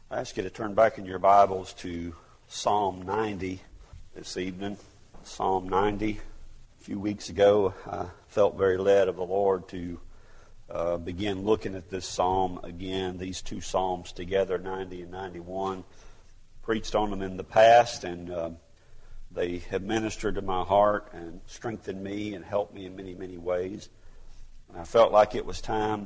I ask you to turn back in your Bibles to Psalm 90 this evening. Psalm 90. A few weeks ago, I felt very led of the Lord to begin looking at this psalm again, these two psalms together, 90 and 91. Preached on them in the past, and they have ministered to my heart and strengthened me and helped me in many, many ways. And I felt like it was time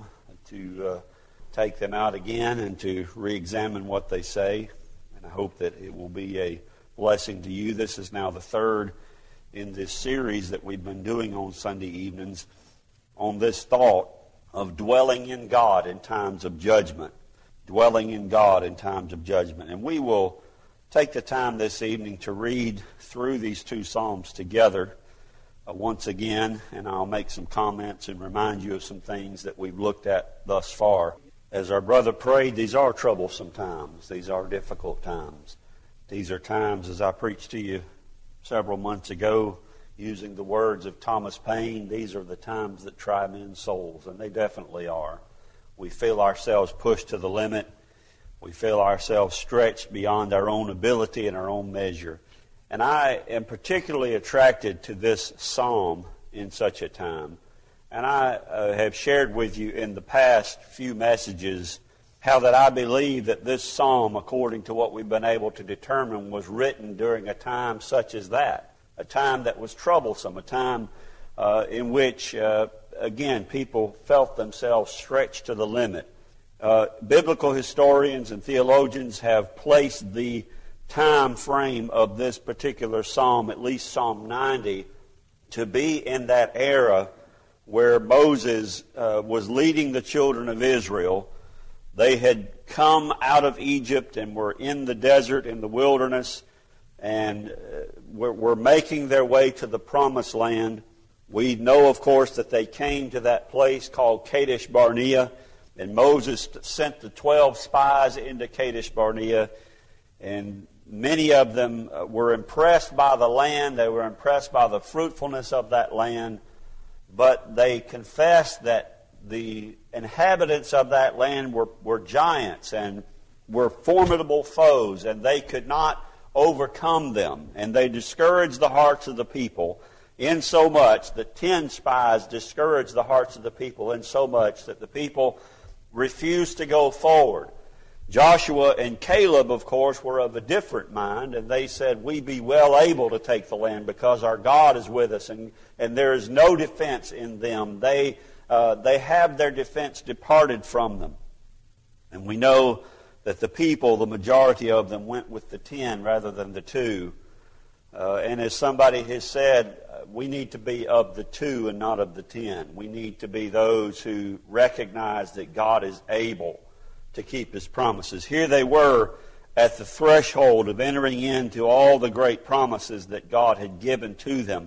to take them out again and to re-examine what they say. And I hope that it will be a blessing to you. This is now the third in this series that we've been doing on Sunday evenings on this thought of dwelling in God in times of judgment. Dwelling in God in times of judgment. And we will take the time this evening to read through these two psalms together once again, and I'll make some comments and remind you of some things that we've looked at thus far. As our brother prayed, these are troublesome times. These are difficult times. These are times, as I preached to you several months ago, using the words of Thomas Paine, these are the times that try men's souls, and they definitely are. We feel ourselves pushed to the limit. We feel ourselves stretched beyond our own ability and our own measure. And I am particularly attracted to this psalm in such a time. And I have shared with you in the past few messages how that I believe that this psalm, according to what we've been able to determine, was written during a time such as that. A time that was troublesome, a time in which, again, people felt themselves stretched to the limit. Biblical historians and theologians have placed the time frame of this particular psalm, at least Psalm 90, to be in that era where Moses was leading the children of Israel. They had come out of Egypt and were in the desert, in the wilderness, and were making their way to the promised land. We know, of course, that they came to that place called Kadesh Barnea, and Moses sent the 12 spies into Kadesh Barnea, and many of them were impressed by the land. They were impressed by the fruitfulness of that land. But they confessed that the inhabitants of that land were giants and were formidable foes, and they could not overcome them. And they discouraged the hearts of the people in so much that 10 spies discouraged the hearts of the people in so much that the people refused to go forward. Joshua and Caleb, of course, were of a different mind, and they said, we be well able to take the land because our God is with us, and there is no defense in them. They have their defense departed from them. And we know that the people, the majority of them, went with the 10 rather than the 2. And as somebody has said, we need to be of the 2 and not of the 10. We need to be those who recognize that God is able to keep His promises. Here they were at the threshold of entering into all the great promises that God had given to them,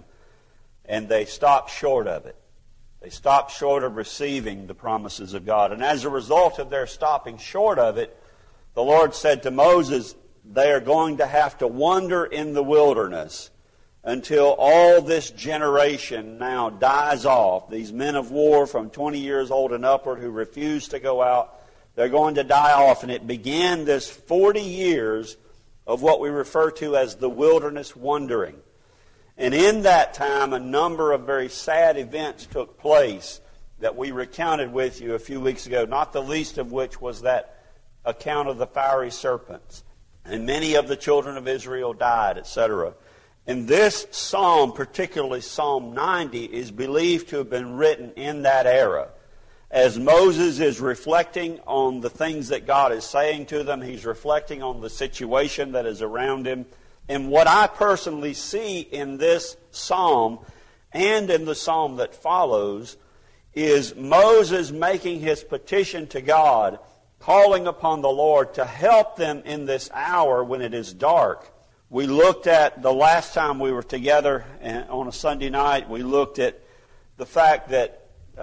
and they stopped short of it. They stopped short of receiving the promises of God. And as a result of their stopping short of it, the Lord said to Moses, they are going to have to wander in the wilderness until all this generation now dies off. These men of war from 20 years old and upward who refuse to go out, they're going to die off. And it began this 40 years of what we refer to as the wilderness wandering. And in that time, a number of very sad events took place that we recounted with you a few weeks ago, not the least of which was that account of the fiery serpents. And many of the children of Israel died, etc. And this psalm, particularly Psalm 90, is believed to have been written in that era. As Moses is reflecting on the things that God is saying to them, he's reflecting on the situation that is around him. And what I personally see in this psalm and in the psalm that follows is Moses making his petition to God, calling upon the Lord to help them in this hour when it is dark. We looked at, the last time we were together on a Sunday night, we looked at the fact that,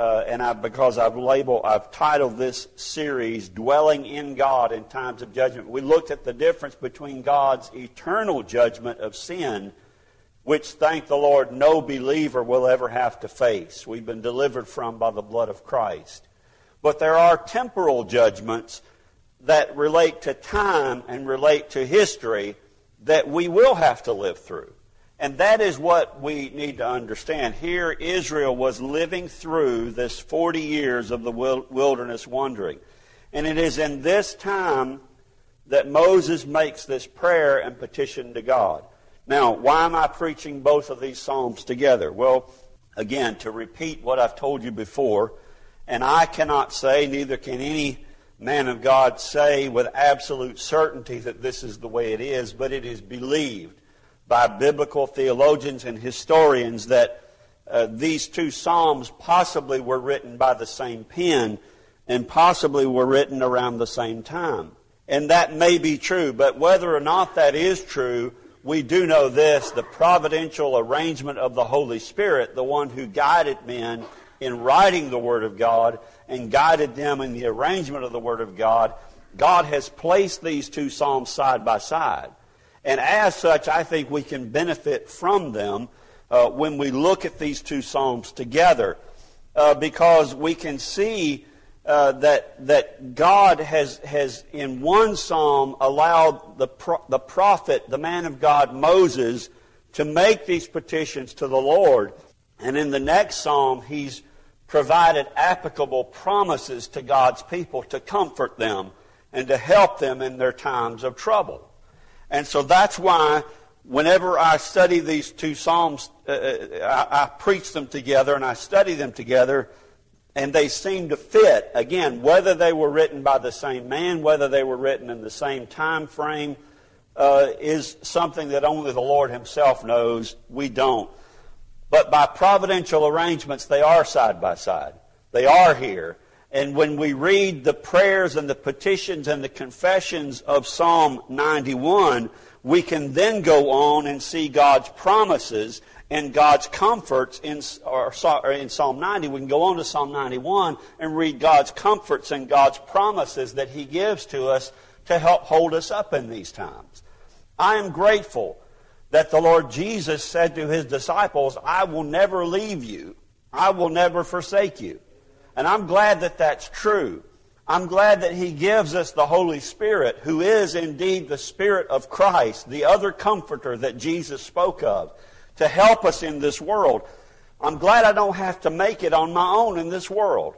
because I've titled this series, Dwelling in God in Times of Judgment. We looked at the difference between God's eternal judgment of sin, which, thank the Lord, no believer will ever have to face. We've been delivered from by the blood of Christ. But there are temporal judgments that relate to time and relate to history that we will have to live through. And that is what we need to understand. Here, Israel was living through this 40 years of the wilderness wandering. And it is in this time that Moses makes this prayer and petition to God. Now, why am I preaching both of these Psalms together? Well, again, to repeat what I've told you before, and I cannot say, neither can any man of God say with absolute certainty that this is the way it is, but it is believed by biblical theologians and historians that these two Psalms possibly were written by the same pen and possibly were written around the same time. And that may be true, but whether or not that is true, we do know this: the providential arrangement of the Holy Spirit, the one who guided men in writing the Word of God and guided them in the arrangement of the Word of God, God has placed these two Psalms side by side. And as such, I think we can benefit from them when we look at these two Psalms together, because we can see that God has in one Psalm allowed the prophet, the man of God, Moses, to make these petitions to the Lord. And in the next Psalm, he's provided applicable promises to God's people to comfort them and to help them in their times of trouble. And so that's why whenever I study these two Psalms, I preach them together and I study them together, and they seem to fit. Again, whether they were written by the same man, whether they were written in the same time frame, is something that only the Lord Himself knows. We don't. But by providential arrangements, they are side by side. They are here. And when we read the prayers and the petitions and the confessions of Psalm 91, we can then go on and see God's promises and God's comforts in Psalm 90. We can go on to Psalm 91 and read God's comforts and God's promises that He gives to us to help hold us up in these times. I am grateful that the Lord Jesus said to His disciples, "I will never leave you. I will never forsake you." And I'm glad that that's true. I'm glad that He gives us the Holy Spirit, who is indeed the Spirit of Christ, the other Comforter that Jesus spoke of, to help us in this world. I'm glad I don't have to make it on my own in this world.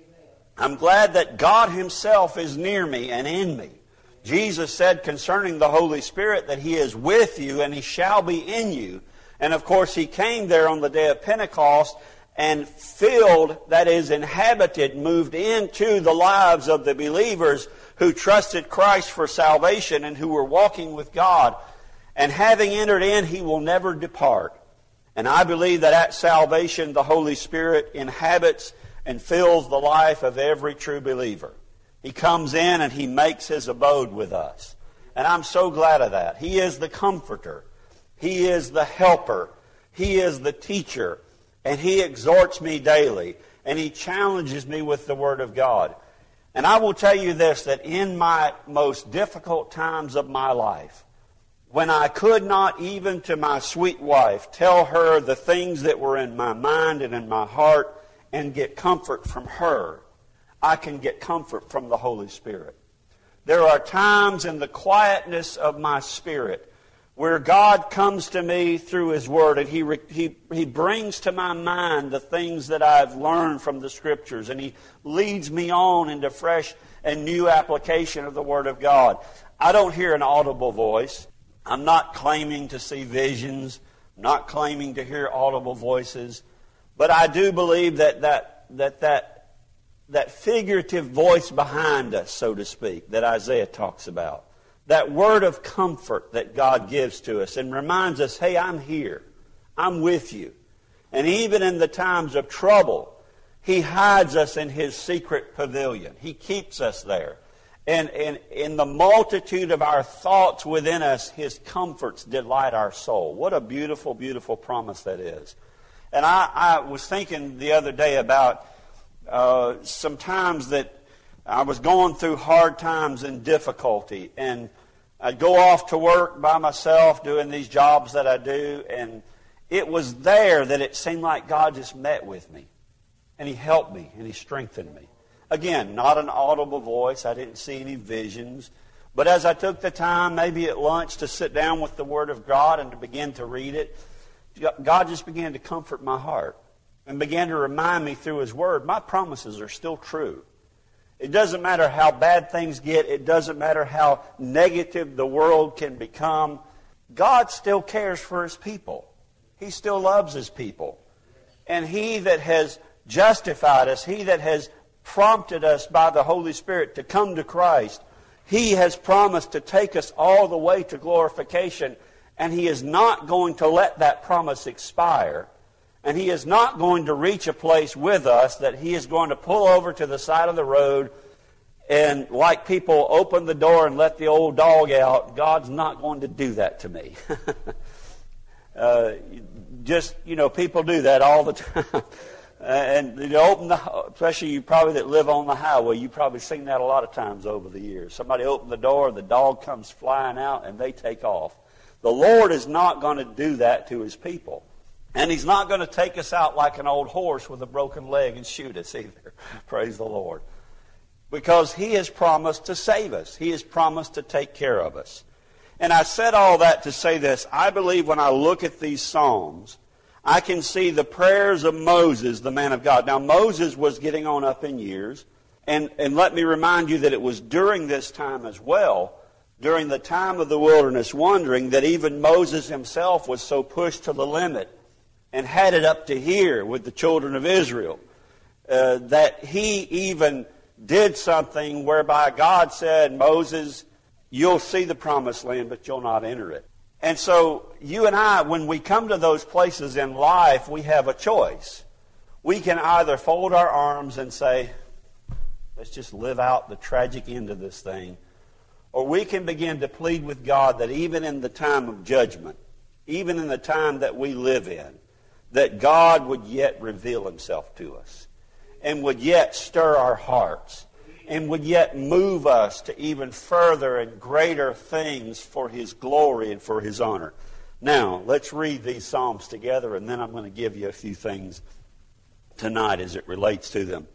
I'm glad that God Himself is near me and in me. Jesus said concerning the Holy Spirit that He is with you and He shall be in you. And of course He came there on the day of Pentecost and filled, that is, inhabited, moved into the lives of the believers who trusted Christ for salvation and who were walking with God. And having entered in, He will never depart. And I believe that at salvation, the Holy Spirit inhabits and fills the life of every true believer. He comes in and He makes His abode with us. And I'm so glad of that. He is the Comforter. He is the Helper. He is the Teacher. And He exhorts me daily. And He challenges me with the Word of God. And I will tell you this, that in my most difficult times of my life, when I could not even to my sweet wife tell her the things that were in my mind and in my heart and get comfort from her, I can get comfort from the Holy Spirit. There are times in the quietness of my spirit where God comes to me through His Word and He brings to my mind the things that I've learned from the Scriptures, and He leads me on into fresh and new application of the Word of God. I don't hear an audible voice. I'm not claiming to see visions. I'm not claiming to hear audible voices. But I do believe that figurative voice behind us, so to speak, that Isaiah talks about, that word of comfort that God gives to us and reminds us, hey, I'm here. I'm with you. And even in the times of trouble, He hides us in His secret pavilion. He keeps us there. And in the multitude of our thoughts within us, His comforts delight our soul. What a beautiful, beautiful promise that is. And I was thinking the other day about some times that I was going through hard times and difficulty, and I'd go off to work by myself doing these jobs that I do, and it was there that it seemed like God just met with me, and He helped me, and He strengthened me. Again, not an audible voice. I didn't see any visions. But as I took the time, maybe at lunch, to sit down with the Word of God and to begin to read it, God just began to comfort my heart and began to remind me through His Word, my promises are still true. It doesn't matter how bad things get. It doesn't matter how negative the world can become. God still cares for His people. He still loves His people. And He that has justified us, He that has prompted us by the Holy Spirit to come to Christ, He has promised to take us all the way to glorification, and He is not going to let that promise expire. And He is not going to reach a place with us that He is going to pull over to the side of the road and, like people, open the door and let the old dog out. God's not going to do that to me. People do that all the time. And you open especially you probably that live on the highway, you've probably seen that a lot of times over the years. Somebody opened the door, the dog comes flying out, and they take off. The Lord is not going to do that to His people. And He's not going to take us out like an old horse with a broken leg and shoot us either. Praise the Lord. Because He has promised to save us. He has promised to take care of us. And I said all that to say this. I believe when I look at these Psalms, I can see the prayers of Moses, the man of God. Now, Moses was getting on up in years. And let me remind you that it was during this time as well, during the time of the wilderness wandering, that even Moses himself was so pushed to the limit and had it up to here with the children of Israel, that he even did something whereby God said, Moses, you'll see the promised land, but you'll not enter it. And so you and I, when we come to those places in life, we have a choice. We can either fold our arms and say, let's just live out the tragic end of this thing, or we can begin to plead with God that even in the time of judgment, even in the time that we live in, that God would yet reveal Himself to us and would yet stir our hearts and would yet move us to even further and greater things for His glory and for His honor. Now, let's read these Psalms together, and then I'm going to give you a few things tonight as it relates to them.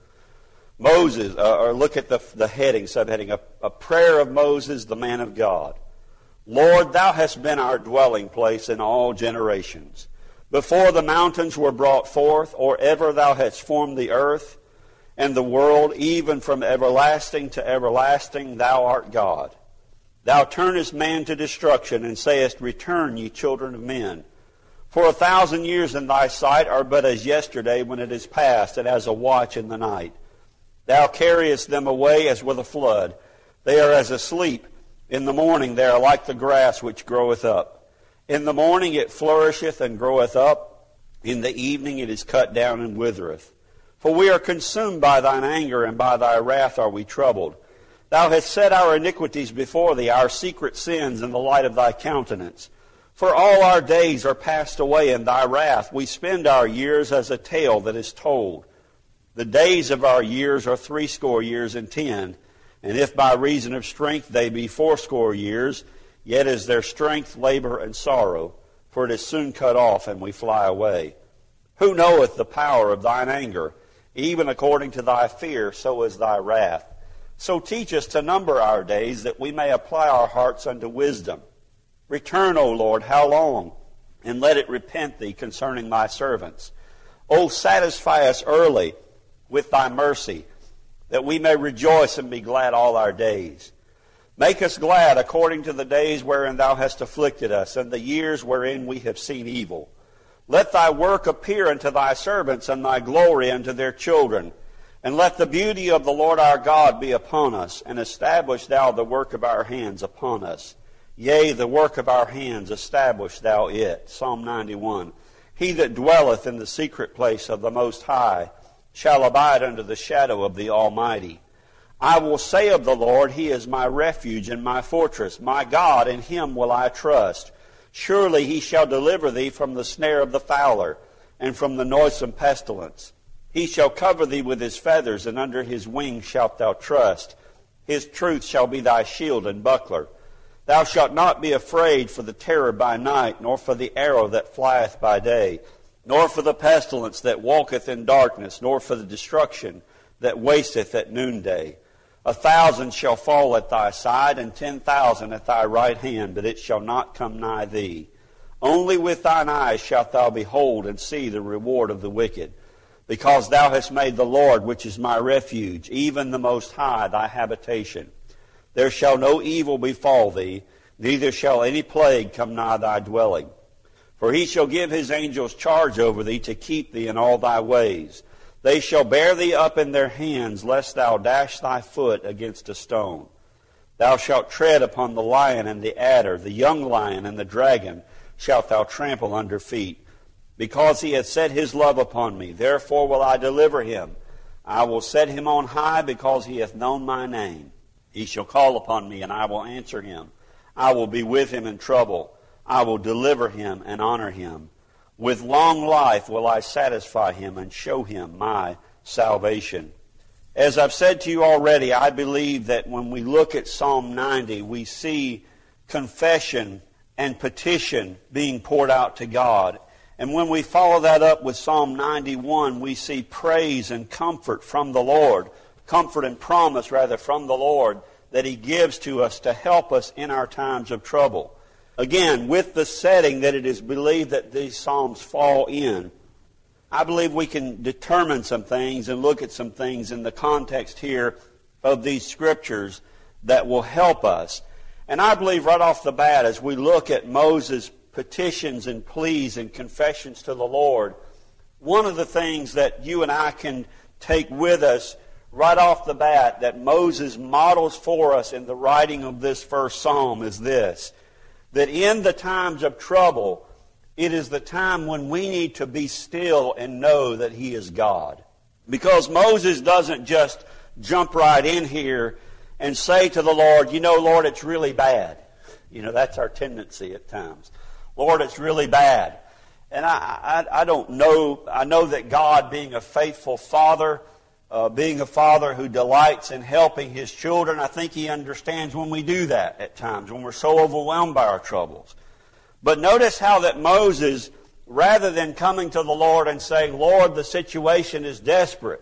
Moses, or look at the heading, subheading, a prayer of Moses, the man of God. Lord, Thou hast been our dwelling place in all generations. Before the mountains were brought forth, or ever Thou hadst formed the earth and the world, even from everlasting to everlasting, Thou art God. Thou turnest man to destruction, and sayest, Return, ye children of men. For 1,000 years in Thy sight are but as yesterday when it is past, and as a watch in the night. Thou carriest them away as with a flood. They are as asleep. In the morning they are like the grass which groweth up. In the morning it flourisheth and groweth up. In the evening it is cut down and withereth. For we are consumed by Thine anger, and by Thy wrath are we troubled. Thou hast set our iniquities before Thee, our secret sins in the light of Thy countenance. For all our days are passed away in Thy wrath. We spend our years as a tale that is told. The days of our years are 80 years and 10. And if by reason of strength they be 80 years, yet is their strength labor and sorrow, for it is soon cut off, and we fly away. Who knoweth the power of Thine anger? Even according to Thy fear, so is Thy wrath. So teach us to number our days, that we may apply our hearts unto wisdom. Return, O Lord, how long? And let it repent Thee concerning Thy servants. O satisfy us early with Thy mercy, that we may rejoice and be glad all our days. Make us glad according to the days wherein Thou hast afflicted us, and the years wherein we have seen evil. Let Thy work appear unto Thy servants, and Thy glory unto their children. And let the beauty of the Lord our God be upon us, and establish Thou the work of our hands upon us. Yea, the work of our hands, establish Thou it. Psalm 91. He that dwelleth in the secret place of the Most High shall abide under the shadow of the Almighty. I will say of the Lord, He is my refuge and my fortress. My God, in Him will I trust. Surely He shall deliver thee from the snare of the fowler, and from the noisome pestilence. He shall cover thee with His feathers, and under His wings shalt thou trust. His truth shall be thy shield and buckler. Thou shalt not be afraid for the terror by night, nor for the arrow that flieth by day, nor for the pestilence that walketh in darkness, nor for the destruction that wasteth at noonday. 1,000 shall fall at thy side, and 10,000 at thy right hand, but it shall not come nigh thee. Only with thine eyes shalt thou behold and see the reward of the wicked, because thou hast made the Lord, which is my refuge, even the Most High, thy habitation. There shall no evil befall thee, neither shall any plague come nigh thy dwelling. For he shall give his angels charge over thee to keep thee in all thy ways. They shall bear thee up in their hands, lest thou dash thy foot against a stone. Thou shalt tread upon the lion and the adder, the young lion and the dragon shalt thou trample under feet. Because he hath set his love upon me, therefore will I deliver him. I will set him on high, because he hath known my name. He shall call upon me, and I will answer him. I will be with him in trouble. I will deliver him and honor him. With long life will I satisfy him and show him my salvation. As I've said to you already, I believe that when we look at Psalm 90, we see confession and petition being poured out to God. And when we follow that up with Psalm 91, we see praise and comfort from the Lord, comfort and promise, rather, from the Lord that he gives to us to help us in our times of trouble. Again, with the setting that it is believed that these Psalms fall in, I believe we can determine some things and look at some things in the context here of these Scriptures that will help us. And I believe right off the bat, as we look at Moses' petitions and pleas and confessions to the Lord, one of the things that you and I can take with us right off the bat that Moses models for us in the writing of this first psalm is this: that in the times of trouble, it is the time when we need to be still and know that he is God. Because Moses doesn't just jump right in here and say to the Lord, you know, Lord, it's really bad. You know, that's our tendency at times. Lord, it's really bad. And I don't know. I know that God, being a faithful Father, being a Father who delights in helping His children, I think He understands when we do that at times, when we're so overwhelmed by our troubles. But notice how that Moses, rather than coming to the Lord and saying, Lord, the situation is desperate,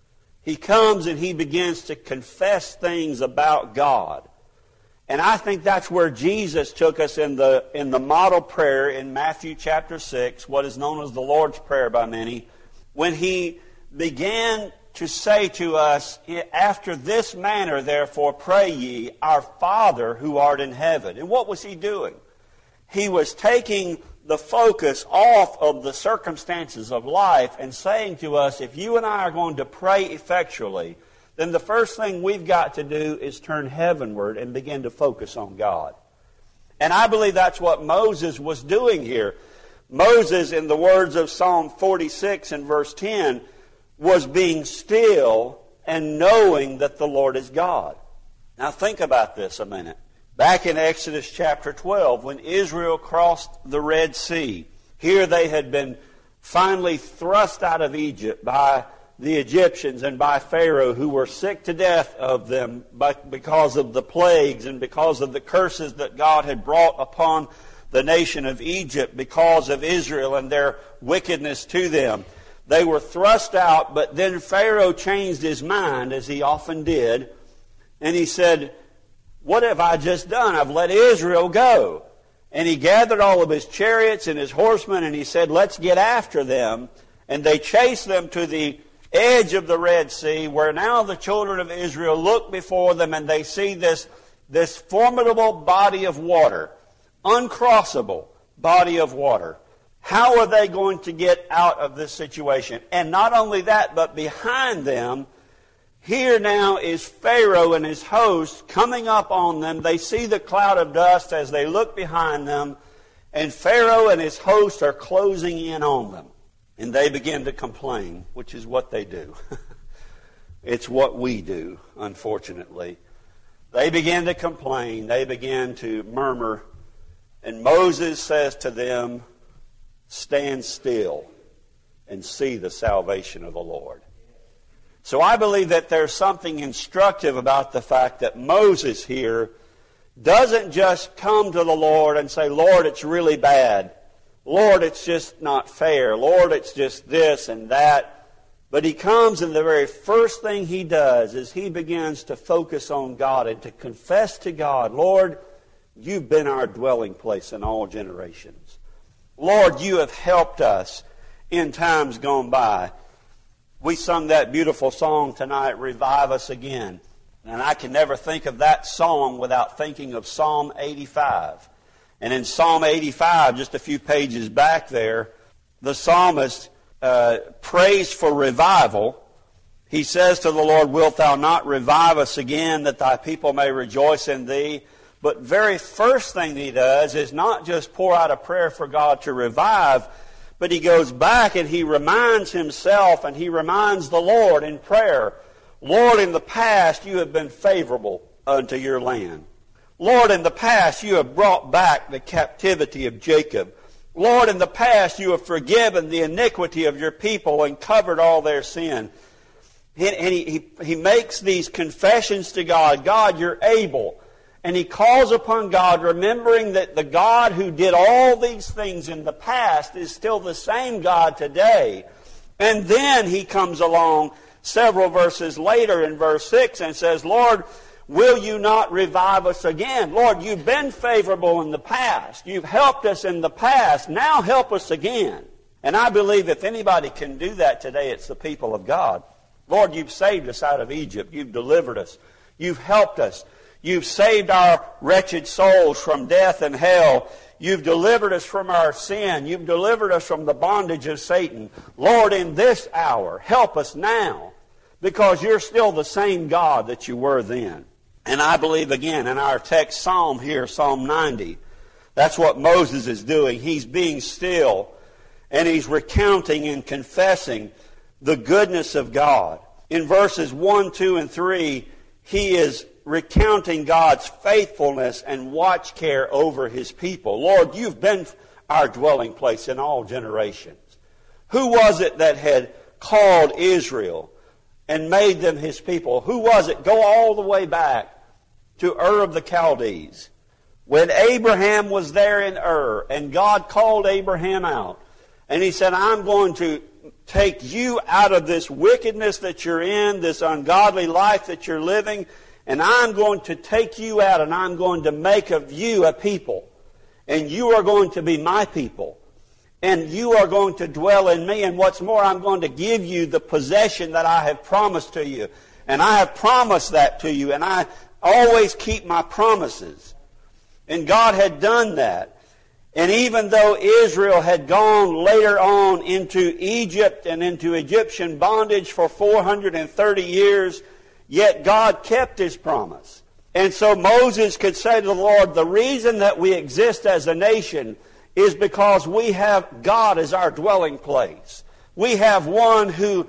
he comes and he begins to confess things about God. And I think that's where Jesus took us in the model prayer in Matthew chapter 6, what is known as the Lord's Prayer by many, when he began to say to us, after this manner, therefore, pray ye, our Father who art in heaven. And what was he doing? He was taking the focus off of the circumstances of life and saying to us, if you and I are going to pray effectually, then the first thing we've got to do is turn heavenward and begin to focus on God. And I believe that's what Moses was doing here. Moses, in the words of Psalm 46 and verse 10, was being still and knowing that the Lord is God. Now think about this a minute. Back in Exodus chapter 12, when Israel crossed the Red Sea, here they had been finally thrust out of Egypt by the Egyptians and by Pharaoh, who were sick to death of them because of the plagues and because of the curses that God had brought upon the nation of Egypt because of Israel and their wickedness to them. They were thrust out, but then Pharaoh changed his mind, as he often did, and he said, what have I just done? I've let Israel go. And he gathered all of his chariots and his horsemen, and he said, let's get after them. And they chased them to the edge of the Red Sea, where now the children of Israel look before them and they see this formidable body of water, uncrossable body of water. How are they going to get out of this situation? And not only that, but behind them, here now is Pharaoh and his host coming up on them. They see the cloud of dust as they look behind them, and Pharaoh and his host are closing in on them. And they begin to complain, which is what they do. It's what we do, unfortunately. They begin to complain. They begin to murmur. And Moses says to them, stand still and see the salvation of the Lord. So I believe that there's something instructive about the fact that Moses here doesn't just come to the Lord and say, Lord, it's really bad. Lord, it's just not fair. Lord, it's just this and that. But he comes, and the very first thing he does is he begins to focus on God and to confess to God, Lord, you've been our dwelling place in all generations. Lord, you have helped us in times gone by. We sung that beautiful song tonight, Revive Us Again. And I can never think of that song without thinking of Psalm 85. And in Psalm 85, just a few pages back there, the psalmist prays for revival. He says to the Lord, wilt thou not revive us again, that thy people may rejoice in thee? But very first thing he does is not just pour out a prayer for God to revive, but he goes back and he reminds himself and he reminds the Lord in prayer, Lord, in the past you have been favorable unto your land. Lord, in the past you have brought back the captivity of Jacob. Lord, in the past you have forgiven the iniquity of your people and covered all their sin. And he makes these confessions to God. God, you're able. And he calls upon God, remembering that the God who did all these things in the past is still the same God today. And then he comes along several verses later in verse 6 and says, Lord, will you not revive us again? Lord, you've been favorable in the past. You've helped us in the past. Now help us again. And I believe if anybody can do that today, it's the people of God. Lord, you've saved us out of Egypt. You've delivered us. You've helped us. You've saved our wretched souls from death and hell. You've delivered us from our sin. You've delivered us from the bondage of Satan. Lord, in this hour, help us now, because you're still the same God that you were then. And I believe, again, in our text psalm here, Psalm 90, that's what Moses is doing. He's being still, and he's recounting and confessing the goodness of God. In verses 1, 2, and 3, he is recounting God's faithfulness and watch care over his people. Lord, you've been our dwelling place in all generations. Who was it that had called Israel and made them his people? Who was it? Go all the way back to Ur of the Chaldees. When Abraham was there in Ur, and God called Abraham out, and he said, I'm going to take you out of this wickedness that you're in, this ungodly life that you're living, and I'm going to take you out, and I'm going to make of you a people. And you are going to be my people. And you are going to dwell in me. And what's more, I'm going to give you the possession that I have promised to you. And I have promised that to you. And I always keep my promises. And God had done that. And even though Israel had gone later on into Egypt and into Egyptian bondage for 430 years, yet God kept his promise. And so Moses could say to the Lord, the reason that we exist as a nation is because we have God as our dwelling place. We have one who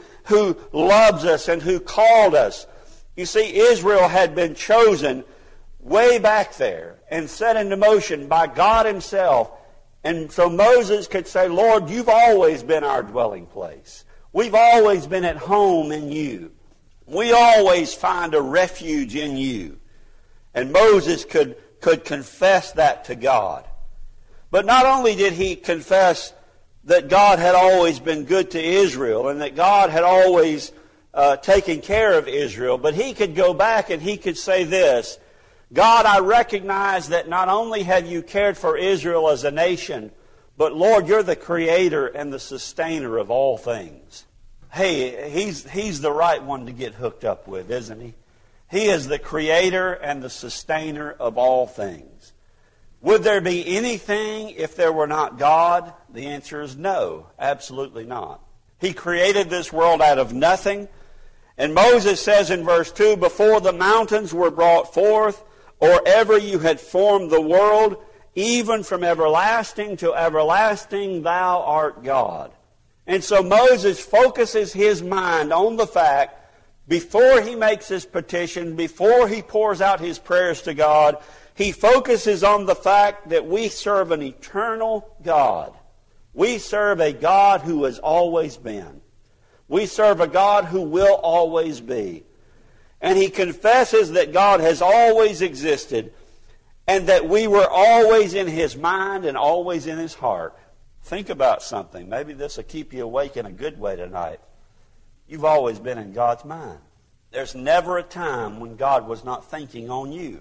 loves us and who called us. You see, Israel had been chosen way back there and set into motion by God himself. And so Moses could say, Lord, you've always been our dwelling place. We've always been at home in you. We always find a refuge in you. And Moses could confess that to God. But not only did he confess that God had always been good to Israel and that God had always taken care of Israel, but he could go back and he could say this, God, I recognize that not only have you cared for Israel as a nation, but Lord, you're the creator and the sustainer of all things. Hey, he's the right one to get hooked up with, isn't he? He is the creator and the sustainer of all things. Would there be anything if there were not God? The answer is no, absolutely not. He created this world out of nothing. And Moses says in verse 2, before the mountains were brought forth, or ever you had formed the world, even from everlasting to everlasting thou art God. And so Moses focuses his mind on the fact, before he makes his petition, before he pours out his prayers to God, he focuses on the fact that we serve an eternal God. We serve a God who has always been. We serve a God who will always be. And he confesses that God has always existed and that we were always in his mind and always in his heart. Think about something. Maybe this will keep you awake in a good way tonight. You've always been in God's mind. There's never a time when God was not thinking on you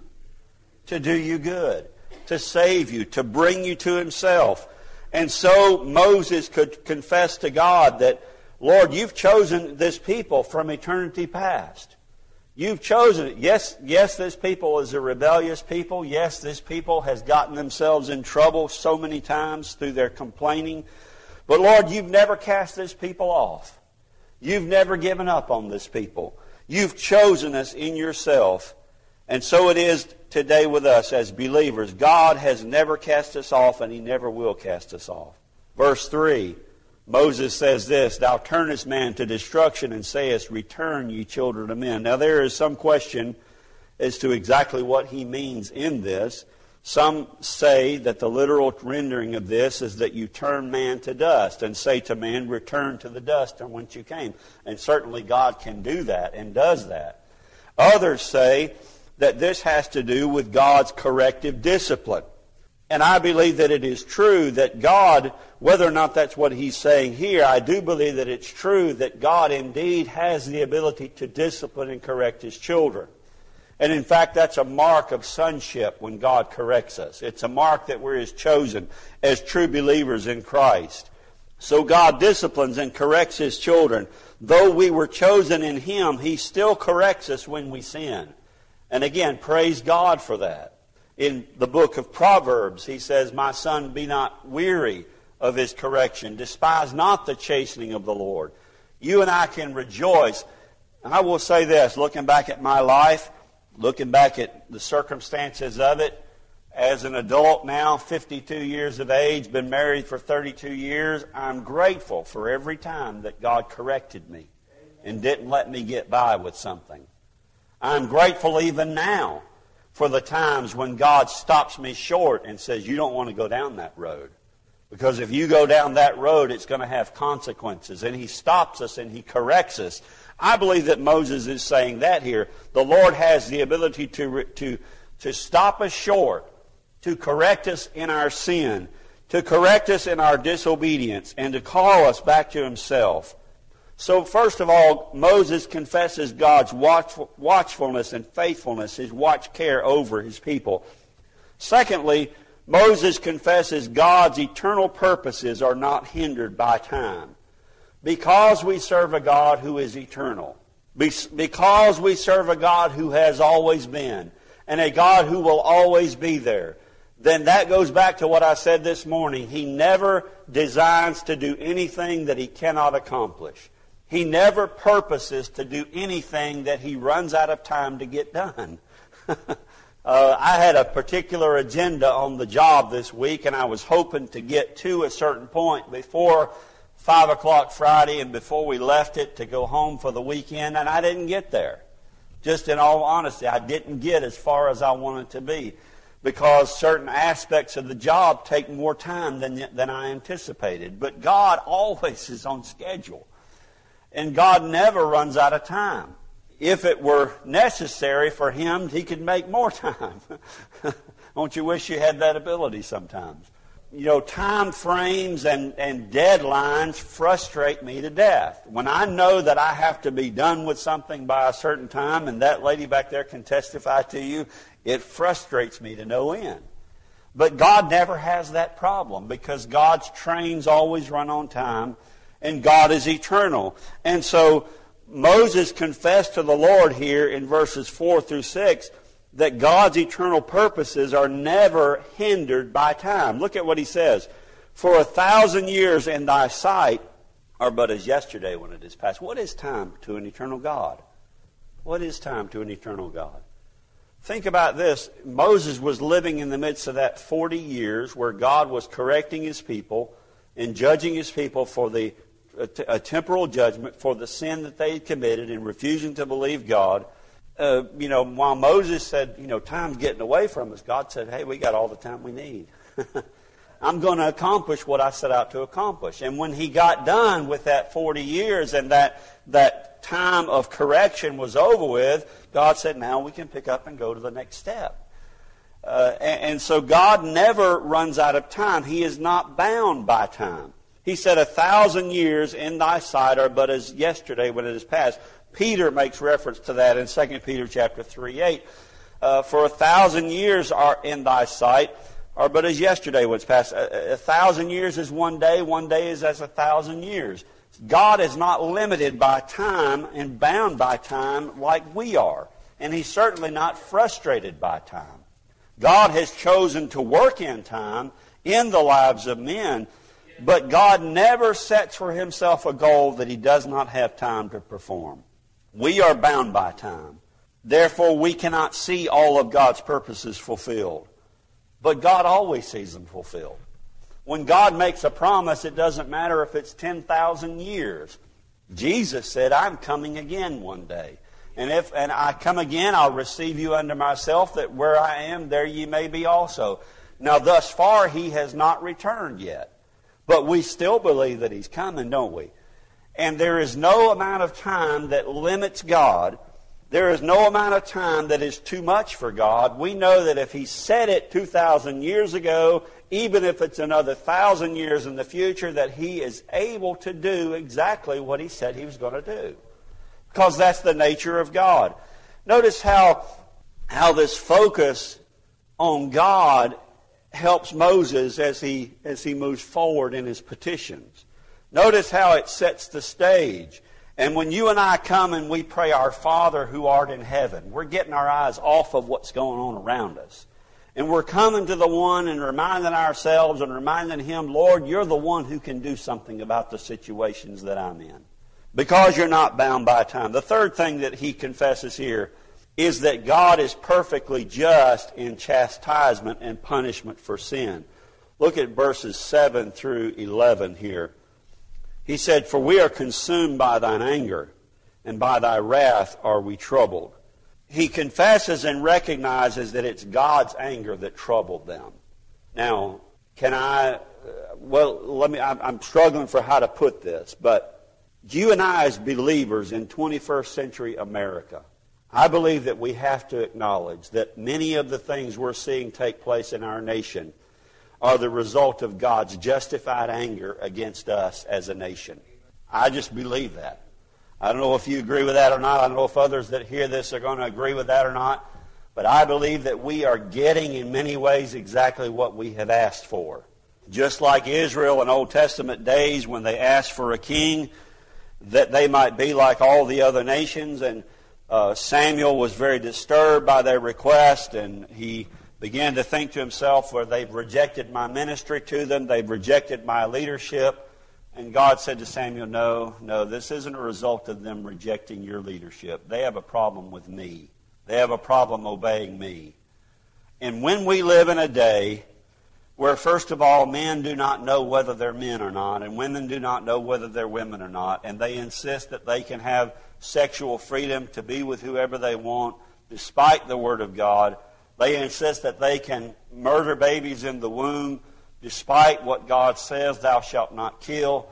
to do you good, to save you, to bring you to Himself. And so Moses could confess to God that, Lord, you've chosen this people from eternity past. You've chosen it. Yes, this people is a rebellious people. Yes, this people has gotten themselves in trouble so many times through their complaining. But Lord, you've never cast this people off. You've never given up on this people. You've chosen us in yourself. And so it is today with us as believers. God has never cast us off, and He never will cast us off. Verse 3, Moses says this, Thou turnest man to destruction and sayest, Return, ye children of men. Now there is some question as to exactly what he means in this. Some say that the literal rendering of this is that you turn man to dust and say to man, Return to the dust from whence you came. And certainly God can do that and does that. Others say that this has to do with God's corrective discipline. And I believe that it is true that God, whether or not that's what He's saying here, I do believe that it's true that God indeed has the ability to discipline and correct His children. And in fact, that's a mark of sonship when God corrects us. It's a mark that we're His chosen as true believers in Christ. So God disciplines and corrects His children. Though we were chosen in Him, He still corrects us when we sin. And again, praise God for that. In the book of Proverbs, He says, My son, be not weary of His correction. Despise not the chastening of the Lord. You and I can rejoice. And I will say this, looking back at my life, looking back at the circumstances of it, as an adult now, 52 years of age, been married for 32 years, I'm grateful for every time that God corrected me and didn't let me get by with something. I'm grateful even now for the times when God stops me short and says, you don't want to go down that road. Because if you go down that road, it's going to have consequences. And He stops us and He corrects us. I believe that Moses is saying that here. The Lord has the ability to stop us short, to correct us in our sin, to correct us in our disobedience, and to call us back to Himself. So first of all, Moses confesses God's watchfulness and faithfulness, His watch care over His people. Secondly, Moses confesses God's eternal purposes are not hindered by time. Because we serve a God who is eternal, because we serve a God who has always been, and a God who will always be there, then that goes back to what I said this morning. He never designs to do anything that He cannot accomplish. He never purposes to do anything that He runs out of time to get done. I had a particular agenda on the job this week, and I was hoping to get to a certain point before 5 o'clock Friday and before we left it to go home for the weekend, and I didn't get there. Just in all honesty, I didn't get as far as I wanted to be because certain aspects of the job take more time than I anticipated. But God always is on schedule. And God never runs out of time. If it were necessary for Him, He could make more time. Don't you wish you had that ability sometimes? You know, time frames and deadlines frustrate me to death. When I know that I have to be done with something by a certain time, and that lady back there can testify to you, it frustrates me to no end. But God never has that problem because God's trains always run on time, and God is eternal. And so Moses confessed to the Lord here in verses 4 through 6 that God's eternal purposes are never hindered by time. Look at what he says. For 1,000 years in thy sight are but as yesterday when it is past. What is time to an eternal God? What is time to an eternal God? Think about this. Moses was living in the midst of that 40 years where God was correcting His people and judging His people for a temporal judgment for the sin that they had committed in refusing to believe God. While Moses said, time's getting away from us, God said, hey, we got all the time we need. I'm going to accomplish what I set out to accomplish. And when He got done with that 40 years and that time of correction was over with, God said, now we can pick up and go to the next step. And so God never runs out of time. He is not bound by time. He said, 1,000 years in thy sight are but as yesterday when it is past. Peter makes reference to that in 2 Peter chapter 3:8. For 1,000 years are in thy sight are but as yesterday when it's past. 1,000 years is one day is as 1,000 years. God is not limited by time and bound by time like we are. And He's certainly not frustrated by time. God has chosen to work in time in the lives of men, but God never sets for Himself a goal that He does not have time to perform. We are bound by time. Therefore, we cannot see all of God's purposes fulfilled. But God always sees them fulfilled. When God makes a promise, it doesn't matter if it's 10,000 years. Jesus said, I'm coming again one day. And if I come again, I'll receive you unto myself, that where I am, there ye may be also. Now, thus far, He has not returned yet. But we still believe that He's coming, don't we? And there is no amount of time that limits God. There is no amount of time that is too much for God. We know that if He said it 2,000 years ago, even if it's another 1,000 years in the future, that He is able to do exactly what He said He was going to do. Because that's the nature of God. Notice how this focus on God helps Moses as he moves forward in his petitions. Notice how it sets the stage. And when you and I come and we pray, Our Father who art in heaven, we're getting our eyes off of what's going on around us. And we're coming to the one and reminding ourselves and reminding Him, Lord, you're the one who can do something about the situations that I'm in. Because you're not bound by time. The third thing that he confesses here is that God is perfectly just in chastisement and punishment for sin. Look at verses 7 through 11 here. He said, For we are consumed by thine anger, and by thy wrath are we troubled. He confesses and recognizes that it's God's anger that troubled them. Now, I'm struggling for how to put this, but you and I as believers in 21st century America, I believe that we have to acknowledge that many of the things we're seeing take place in our nation are the result of God's justified anger against us as a nation. I just believe that. I don't know if you agree with that or not. I don't know if others that hear this are going to agree with that or not. But I believe that we are getting in many ways exactly what we have asked for. Just like Israel in Old Testament days when they asked for a king, that they might be like all the other nations. And Samuel was very disturbed by their request, and he began to think to himself, well, they've rejected my ministry to them, they've rejected my leadership. And God said to Samuel, no, this isn't a result of them rejecting your leadership. They have a problem with me. They have a problem obeying me. And when we live in a day where, first of all, men do not know whether they're men or not, and women do not know whether they're women or not, and they insist that they can have sexual freedom to be with whoever they want, despite the Word of God. They insist that they can murder babies in the womb, despite what God says, thou shalt not kill.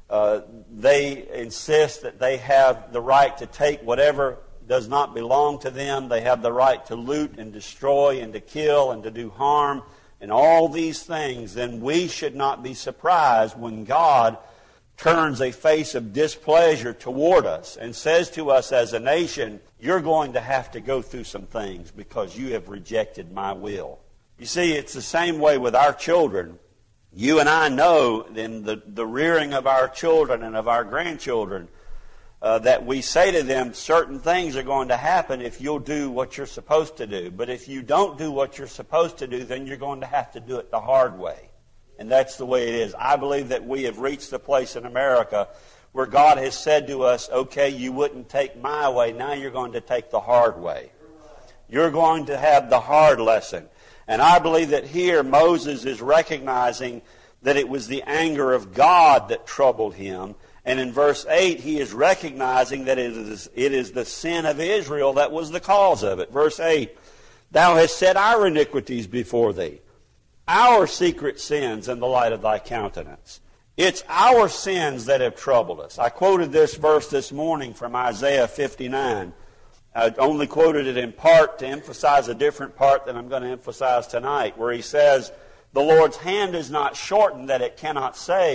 They insist that they have the right to take whatever does not belong to them. They have the right to loot and destroy and to kill and to do harm and all these things. Then we should not be surprised when God turns a face of displeasure toward us and says to us as a nation, you're going to have to go through some things because you have rejected my will. You see, it's the same way with our children. You and I know in the rearing of our children and of our grandchildren that we say to them, certain things are going to happen if you'll do what you're supposed to do. But if you don't do what you're supposed to do, then you're going to have to do it the hard way. And that's the way it is. I believe that we have reached the place in America where God has said to us, okay, you wouldn't take my way, now you're going to take the hard way. You're going to have the hard lesson. And I believe that here Moses is recognizing that it was the anger of God that troubled him. And in verse 8, he is recognizing that it is the sin of Israel that was the cause of it. Verse 8, thou hast set our iniquities before thee, our secret sins in the light of thy countenance. It's our sins that have troubled us. I quoted this verse this morning from Isaiah 59. I only quoted it in part to emphasize a different part that I'm going to emphasize tonight, where he says, the Lord's hand is not shortened that it cannot save,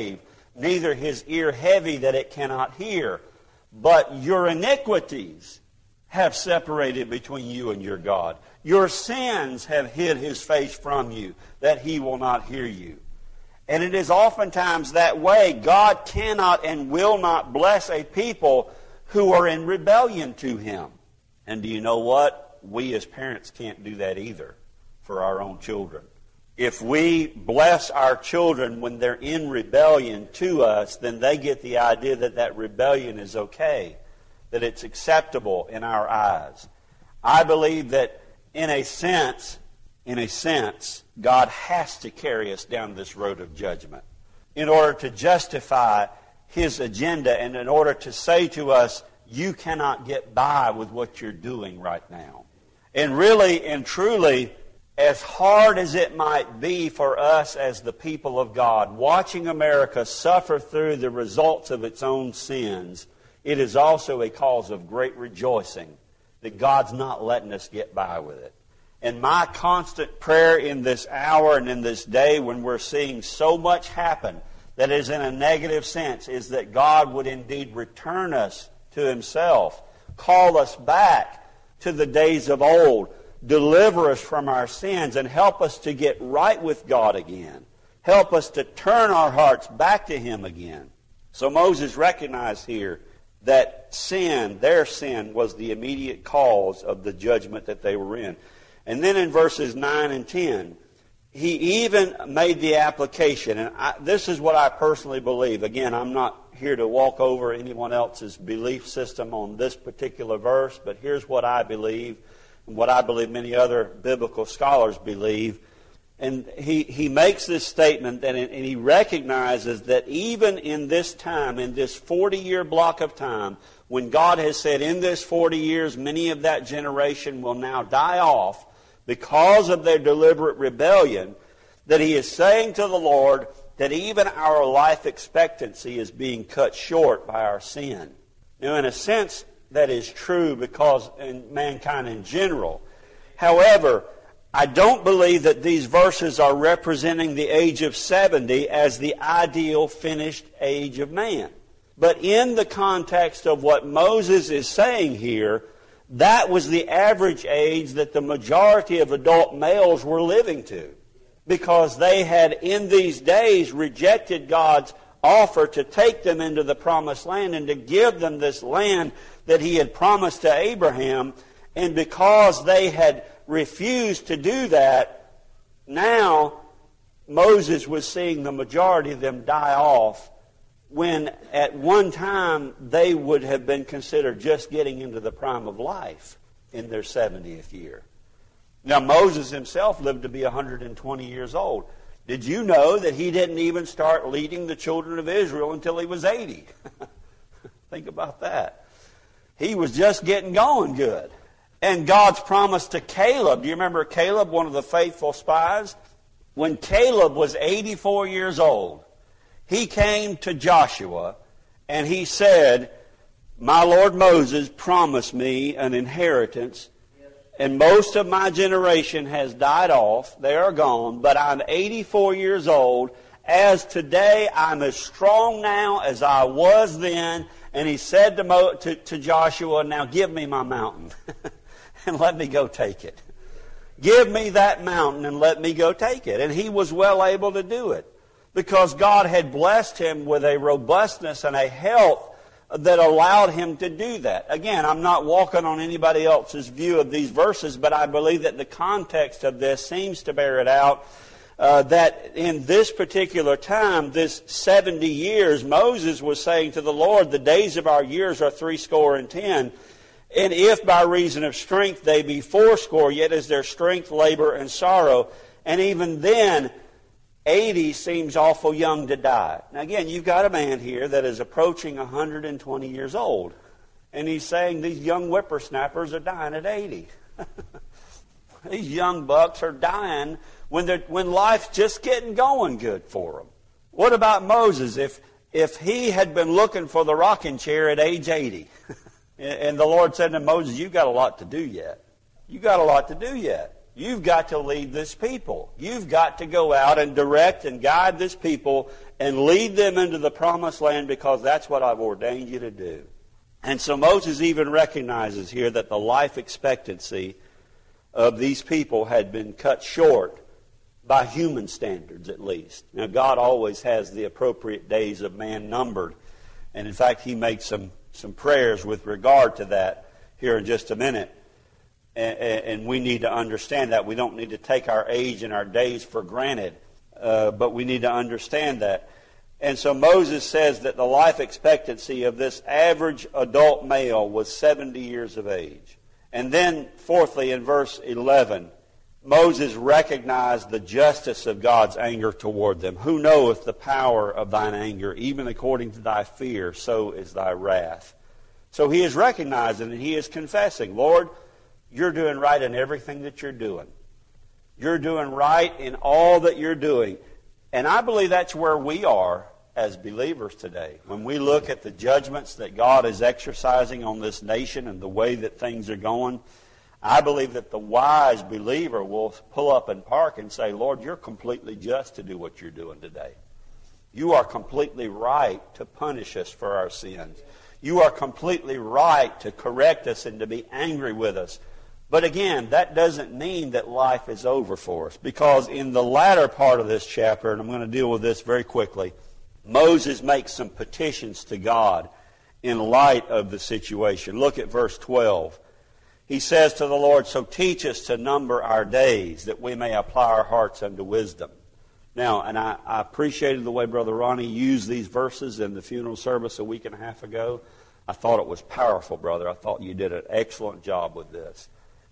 neither his ear heavy that it cannot hear. But your iniquities have separated between you and your God. Your sins have hid his face from you, that he will not hear you. And it is oftentimes that way. God cannot and will not bless a people who are in rebellion to him. And do you know what? We as parents can't do that either for our own children. If we bless our children when they're in rebellion to us, then they get the idea that that rebellion is okay, that it's acceptable in our eyes. I believe that in a sense, God has to carry us down this road of judgment in order to justify his agenda and in order to say to us, you cannot get by with what you're doing right now. And really and truly, as hard as it might be for us as the people of God, watching America suffer through the results of its own sins, it is also a cause of great rejoicing that God's not letting us get by with it. And my constant prayer in this hour and in this day when we're seeing so much happen that is in a negative sense is that God would indeed return us to himself, call us back to the days of old, deliver us from our sins, and help us to get right with God again. Help us to turn our hearts back to him again. So Moses recognized here that sin, their sin, was the immediate cause of the judgment that they were in. And then in verses 9 and 10, he even made the application. And this is what I personally believe. Again, I'm not here to walk over anyone else's belief system on this particular verse, but here's what I believe, and what I believe many other biblical scholars believe. And he makes this statement, and he recognizes that even in this time, in this 40-year block of time, when God has said in this 40 years, many of that generation will now die off because of their deliberate rebellion, that he is saying to the Lord that even our life expectancy is being cut short by our sin. Now, in a sense, that is true because in mankind in general. However, I don't believe that these verses are representing the age of 70 as the ideal finished age of man. But in the context of what Moses is saying here, that was the average age that the majority of adult males were living to, because they had in these days rejected God's offer to take them into the promised land and to give them this land that he had promised to Abraham. And because they had refused to do that, now Moses was seeing the majority of them die off, when at one time they would have been considered just getting into the prime of life in their 70th year. Now, Moses himself lived to be 120 years old. Did you know that he didn't even start leading the children of Israel until he was 80? Think about that. He was just getting going good. And God's promise to Caleb, do you remember Caleb, one of the faithful spies? When Caleb was 84 years old, he came to Joshua and he said, my Lord Moses promised me an inheritance, and most of my generation has died off. They are gone, but I'm 84 years old. As today, I'm as strong now as I was then. And he said to Joshua, now give me my mountain and let me go take it. Give me that mountain and let me go take it. And he was well able to do it, because God had blessed him with a robustness and a health that allowed him to do that. Again, I'm not walking on anybody else's view of these verses, but I believe that the context of this seems to bear it out, that in this particular time, this 70 years, Moses was saying to the Lord, the days of our years are 70, and if by reason of strength they be 80, yet is their strength labor and sorrow. And even then, 80 seems awful young to die. Now again, you've got a man here that is approaching 120 years old. And he's saying these young whippersnappers are dying at 80. These young bucks are dying when life's just getting going good for them. What about Moses? If he had been looking for the rocking chair at age 80, and the Lord said to Moses, you've got a lot to do yet. You've got a lot to do yet. You've got to lead this people. You've got to go out and direct and guide this people and lead them into the promised land because that's what I've ordained you to do. And so Moses even recognizes here that the life expectancy of these people had been cut short by human standards at least. Now God always has the appropriate days of man numbered. And in fact, he makes some prayers with regard to that here in just a minute. And we need to understand that. We don't need to take our age and our days for granted. But we need to understand that. And so Moses says that the life expectancy of this average adult male was 70 years of age. And then, fourthly, in verse 11, Moses recognized the justice of God's anger toward them. Who knoweth the power of thine anger? Even according to thy fear, so is thy wrath. So he is recognizing and he is confessing, Lord, you're doing right in everything that you're doing. You're doing right in all that you're doing. And I believe that's where we are as believers today. When we look at the judgments that God is exercising on this nation and the way that things are going, I believe that the wise believer will pull up and park and say, Lord, you're completely just to do what you're doing today. You are completely right to punish us for our sins. You are completely right to correct us and to be angry with us. But again, that doesn't mean that life is over for us. Because in the latter part of this chapter, and I'm going to deal with this very quickly, Moses makes some petitions to God in light of the situation. Look at verse 12. He says to the Lord, so teach us to number our days, that we may apply our hearts unto wisdom. Now, and I appreciated the way Brother Ronnie used these verses in the funeral service a week and a half ago. I thought it was powerful, brother. I thought you did an excellent job with this.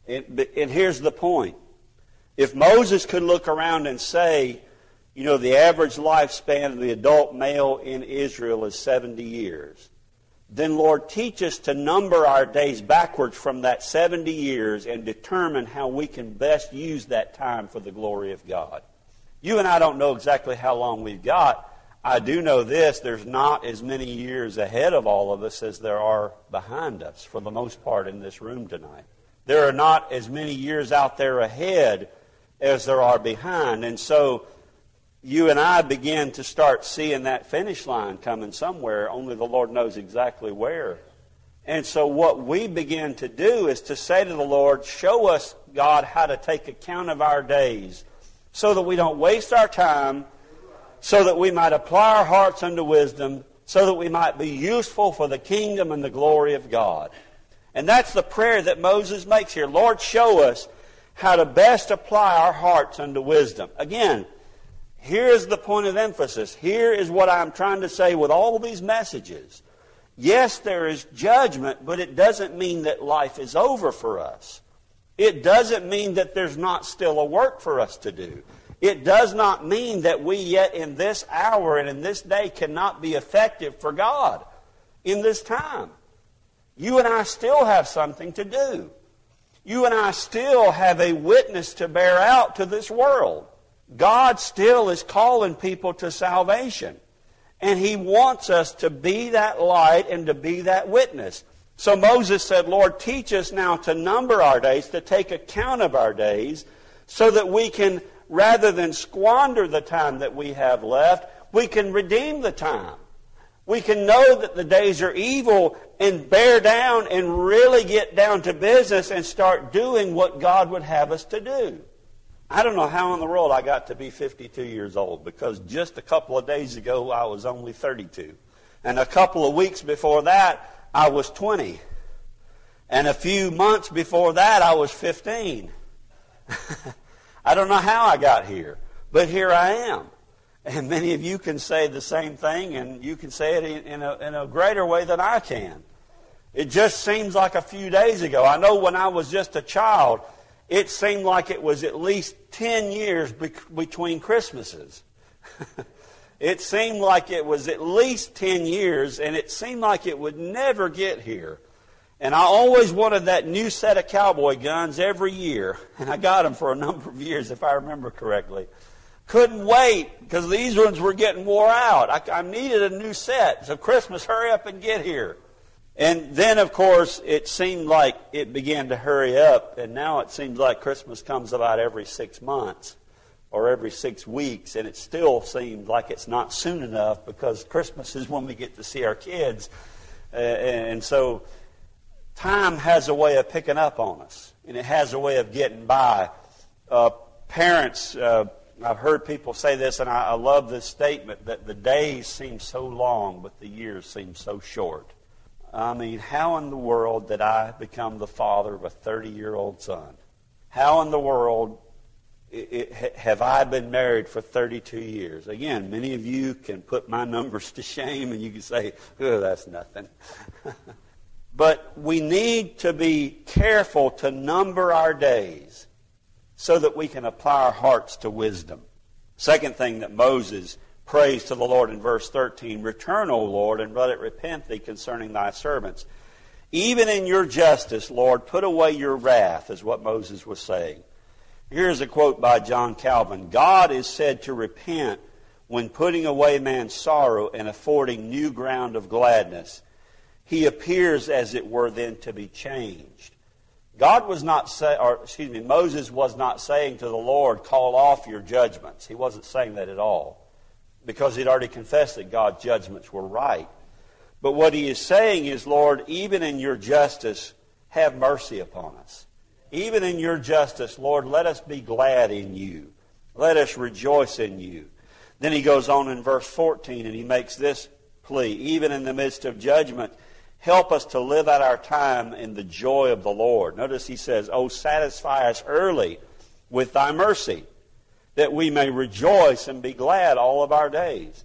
And here's the point. If Moses could look around and say, you know, the average lifespan of the adult male in Israel is 70 years, then, Lord, teach us to number our days backwards from that 70 years and determine how we can best use that time for the glory of God. You and I don't know exactly how long we've got. I do know this, there's not as many years ahead of all of us as there are behind us, for the most part, in this room tonight. There are not as many years out there ahead as there are behind. And so you and I begin to start seeing that finish line coming somewhere, only the Lord knows exactly where. And so what we begin to do is to say to the Lord, show us, God, how to take account of our days so that we don't waste our time, so that we might apply our hearts unto wisdom, so that we might be useful for the kingdom and the glory of God. And that's the prayer that Moses makes here. Lord, show us how to best apply our hearts unto wisdom. Again, here's the point of emphasis. Here is what I'm trying to say with all these messages. Yes, there is judgment, but it doesn't mean that life is over for us. It doesn't mean that there's not still a work for us to do. It does not mean that we yet in this hour and in this day cannot be effective for God in this time. You and I still have something to do. You and I still have a witness to bear out to this world. God still is calling people to salvation. And He wants us to be that light and to be that witness. So Moses said, Lord, teach us now to number our days, to take account of our days, so that we can, rather than squander the time that we have left, we can redeem the time. We can know that the days are evil and bear down and really get down to business and start doing what God would have us to do. I don't know how in the world I got to be 52 years old, because just a couple of days ago I was only 32. And a couple of weeks before that I was 20. And a few months before that I was 15. I don't know how I got here, but here I am. And many of you can say the same thing, and you can say it in a greater way than I can. It just seems like a few days ago. I know when I was just a child, it seemed like it was at least 10 years between Christmases. It seemed like it was at least 10 years, and it seemed like it would never get here. And I always wanted that new set of cowboy guns every year, and I got them for a number of years, if I remember correctly. Couldn't wait, because these ones were getting wore out. I needed a new set, so Christmas, hurry up and get here. And then, of course, it seemed like it began to hurry up, and now it seems like Christmas comes about every 6 months or every 6 weeks, and it still seems like it's not soon enough because Christmas is when we get to see our kids. And so time has a way of picking up on us, and it has a way of getting by. Parents, I've heard people say this, and I love this statement, that the days seem so long, but the years seem so short. I mean, how in the world did I become the father of a 30-year-old son? How in the world have I been married for 32 years? Again, many of you can put my numbers to shame, and you can say, oh, that's nothing. But we need to be careful to number our days so that we can apply our hearts to wisdom. Second thing that Moses prays to the Lord in verse 13, return, O Lord, and let it repent thee concerning thy servants. Even in your justice, Lord, put away your wrath, is what Moses was saying. Here's a quote by John Calvin. God is said to repent when putting away man's sorrow and affording new ground of gladness. He appears, as it were, then to be changed. Moses was not saying to the Lord, call off your judgments. He wasn't saying that at all, because he'd already confessed that God's judgments were right. But what he is saying is, Lord, even in your justice, have mercy upon us. Even in your justice, Lord, let us be glad in you. Let us rejoice in you. Then he goes on in verse 14 and he makes this plea, even in the midst of judgment, help us to live out our time in the joy of the Lord. Notice he says, oh, satisfy us early with thy mercy, that we may rejoice and be glad all of our days.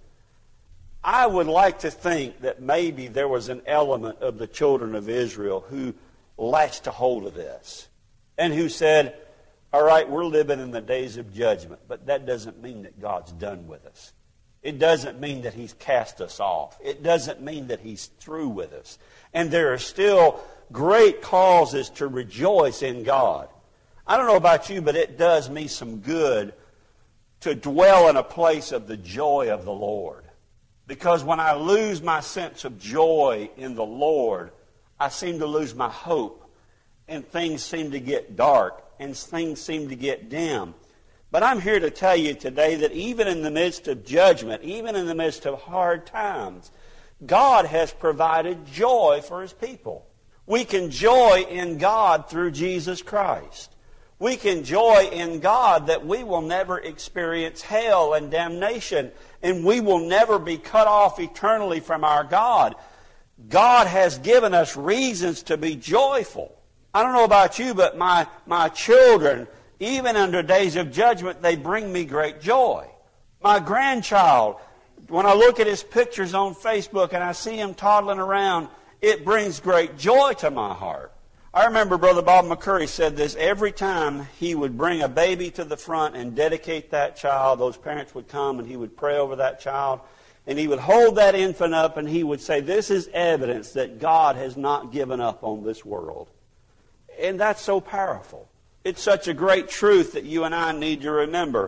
I would like to think that maybe there was an element of the children of Israel who latched a hold of this and who said, all right, we're living in the days of judgment, but that doesn't mean that God's done with us. It doesn't mean that he's cast us off. It doesn't mean that he's through with us. And there are still great causes to rejoice in God. I don't know about you, but it does me some good to dwell in a place of the joy of the Lord. Because when I lose my sense of joy in the Lord, I seem to lose my hope. And things seem to get dark. And things seem to get dim. But I'm here to tell you today that even in the midst of judgment, even in the midst of hard times, God has provided joy for his people. We can joy in God through Jesus Christ. We can joy in God that we will never experience hell and damnation, and we will never be cut off eternally from our God. God has given us reasons to be joyful. I don't know about you, but my children, even under days of judgment, they bring me great joy. My grandchild, when I look at his pictures on Facebook and I see him toddling around, it brings great joy to my heart. I remember Brother Bob McCurry said this, every time he would bring a baby to the front and dedicate that child, those parents would come and he would pray over that child, and he would hold that infant up and he would say, this is evidence that God has not given up on this world. And that's so powerful. It's such a great truth that you and I need to remember.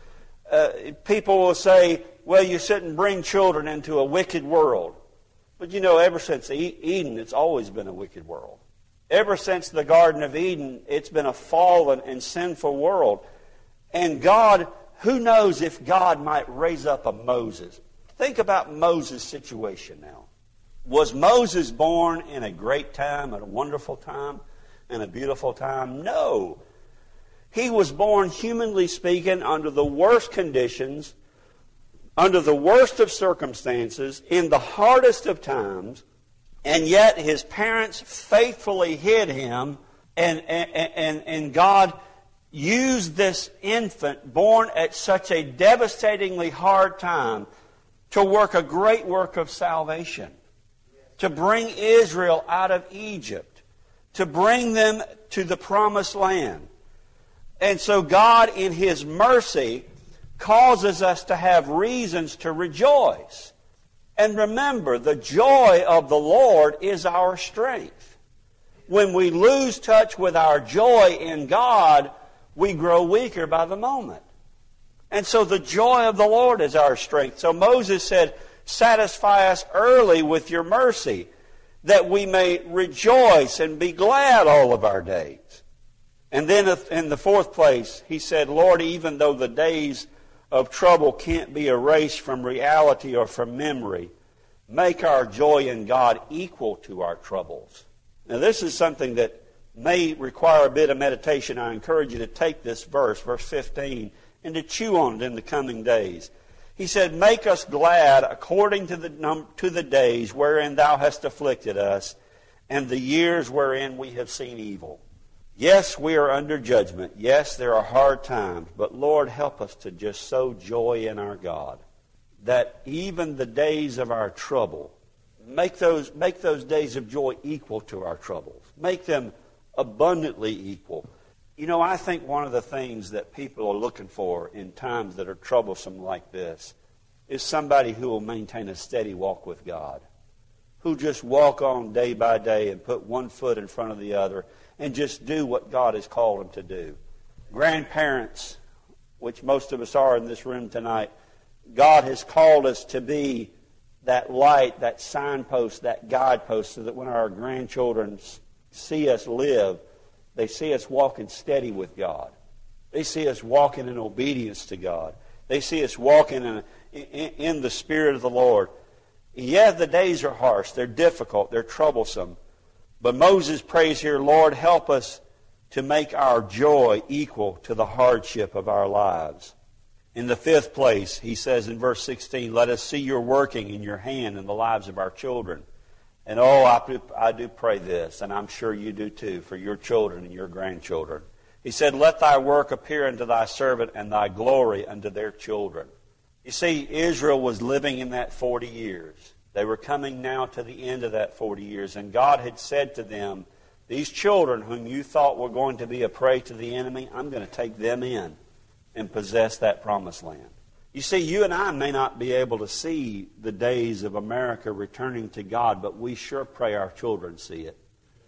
People will say, well, you shouldn't bring children into a wicked world. But you know, ever since Eden, it's always been a wicked world. Ever since the Garden of Eden, it's been a fallen and sinful world. And God, who knows if God might raise up a Moses. Think about Moses' situation now. Was Moses born in a great time, at a wonderful time, and a beautiful time? No. He was born, humanly speaking, under the worst conditions, under the worst of circumstances, in the hardest of times, and yet his parents faithfully hid him, and God used this infant born at such a devastatingly hard time to work a great work of salvation, to bring Israel out of Egypt, to bring them to the promised land. And so God, in his mercy, causes us to have reasons to rejoice. And remember, the joy of the Lord is our strength. When we lose touch with our joy in God, we grow weaker by the moment. And so the joy of the Lord is our strength. So Moses said, satisfy us early with your mercy. that we may rejoice and be glad all of our days. And then in the fourth place, he said, Lord, even though the days of trouble can't be erased from reality or from memory, make our joy in God equal to our troubles. Now this is something that may require a bit of meditation. I encourage you to take this verse 15, and to chew on it in the coming days. He said, make us glad according to the days wherein thou hast afflicted us, and the years wherein we have seen evil. Yes, we are under judgment. Yes, there are hard times. But Lord, help us to just sow joy in our God, that even the days of our trouble, make those days of joy equal to our troubles. Make them abundantly equal. You know, I think one of the things that people are looking for in times that are troublesome like this is somebody who will maintain a steady walk with God, who just walk on day by day and put one foot in front of the other and just do what God has called them to do. Grandparents, which most of us are in this room tonight, God has called us to be that light, that signpost, that guidepost, so that when our grandchildren see us live, they see us walking steady with God. They see us walking in obedience to God. They see us walking in the Spirit of the Lord. Yeah, the days are harsh. They're difficult. They're troublesome. But Moses prays here, Lord, help us to make our joy equal to the hardship of our lives. In the fifth place, he says in verse 16, let us see your working in your hand in the lives of our children. And I do pray this, and I'm sure you do too, for your children and your grandchildren. He said, let thy work appear unto thy servant, and thy glory unto their children. You see, Israel was living in that 40 years. They were coming now to the end of that 40 years, and God had said to them, these children whom you thought were going to be a prey to the enemy, I'm going to take them in and possess that promised land. You see, you and I may not be able to see the days of America returning to God, but we sure pray our children see it.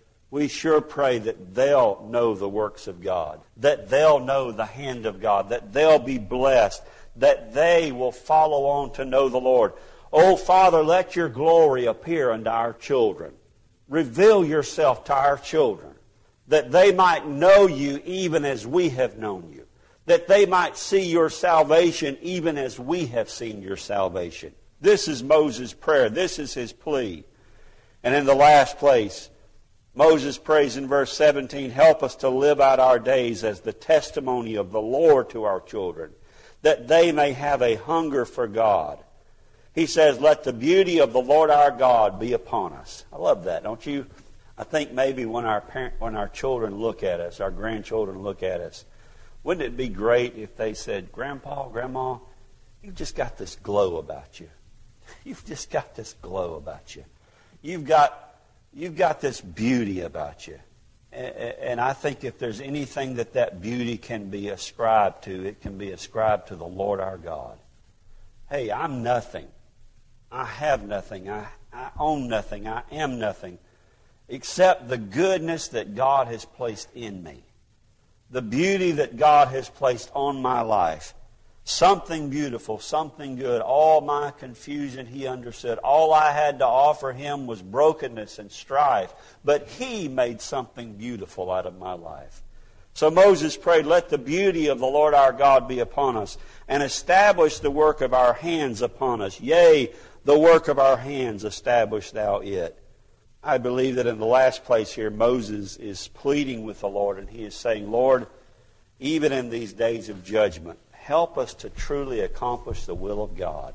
We sure pray that they'll know the works of God, that they'll know the hand of God, that they'll be blessed, that they will follow on to know the Lord. Oh, Father, let your glory appear unto our children. Reveal yourself to our children, that they might know you even as we have known you, that they might see your salvation even as we have seen your salvation. This is Moses' prayer. This is his plea. And in the last place, Moses prays in verse 17, help us to live out our days as the testimony of the Lord to our children, that they may have a hunger for God. He says, let the beauty of the Lord our God be upon us. I love that, don't you? I think maybe when our children look at us, our grandchildren look at us, wouldn't it be great if they said, Grandpa, Grandma, you've just got this glow about you. You've just got this glow about you. You've got this beauty about you. And I think if there's anything that beauty can be ascribed to, it can be ascribed to the Lord our God. Hey, I'm nothing. I have nothing. I own nothing. I am nothing except the goodness that God has placed in me. The beauty that God has placed on my life. Something beautiful, something good. All my confusion He understood. All I had to offer Him was brokenness and strife. But He made something beautiful out of my life. So Moses prayed, let the beauty of the Lord our God be upon us, and establish the work of our hands upon us. Yea, the work of our hands establish thou it. I believe that in the last place here, Moses is pleading with the Lord, and he is saying, Lord, even in these days of judgment, help us to truly accomplish the will of God.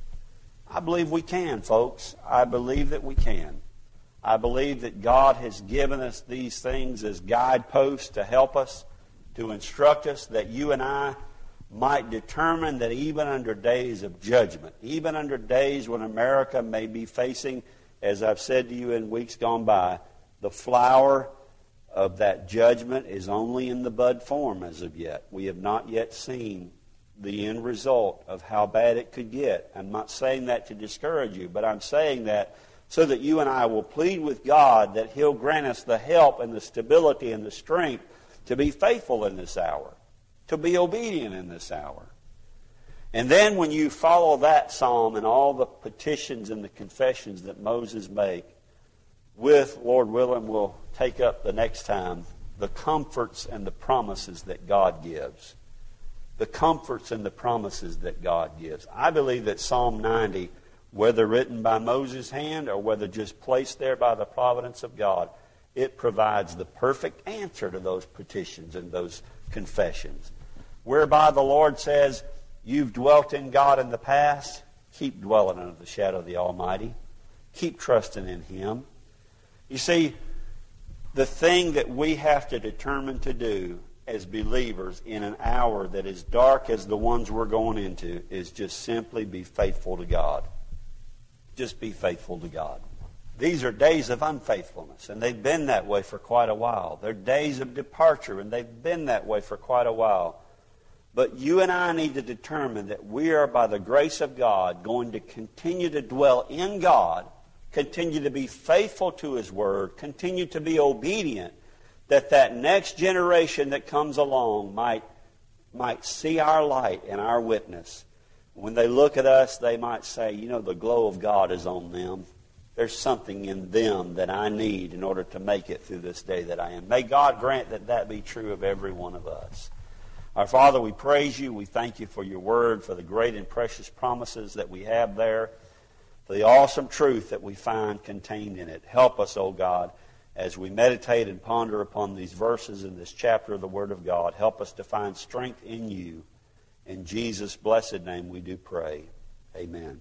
I believe we can, folks. I believe that we can. I believe that God has given us these things as guideposts to help us, to instruct us, that you and I might determine that even under days of judgment, even under days when America may be facing, as I've said to you in weeks gone by, the flower of that judgment is only in the bud form as of yet. We have not yet seen the end result of how bad it could get. I'm not saying that to discourage you, but I'm saying that so that you and I will plead with God that He'll grant us the help and the stability and the strength to be faithful in this hour, to be obedient in this hour. And then when you follow that psalm and all the petitions and the confessions that Moses made, with, Lord willing, we'll take up the next time the comforts and the promises that God gives. The comforts and the promises that God gives. I believe that Psalm 90, whether written by Moses' hand or whether just placed there by the providence of God, it provides the perfect answer to those petitions and those confessions. Whereby the Lord says, you've dwelt in God in the past, keep dwelling under the shadow of the Almighty. Keep trusting in Him. You see, the thing that we have to determine to do as believers in an hour that is dark as the ones we're going into is just simply be faithful to God. Just be faithful to God. These are days of unfaithfulness, and they've been that way for quite a while. They're days of departure, and they've been that way for quite a while. But you and I need to determine that we are, by the grace of God, going to continue to dwell in God, continue to be faithful to His Word, continue to be obedient, that next generation that comes along might see our light and our witness. When they look at us, they might say, you know, the glow of God is on them. There's something in them that I need in order to make it through this day that I am. May God grant that that be true of every one of us. Our Father, we praise You. We thank You for Your Word, for the great and precious promises that we have there, for the awesome truth that we find contained in it. Help us, O God, as we meditate and ponder upon these verses in this chapter of the Word of God. Help us to find strength in You. In Jesus' blessed name we do pray. Amen.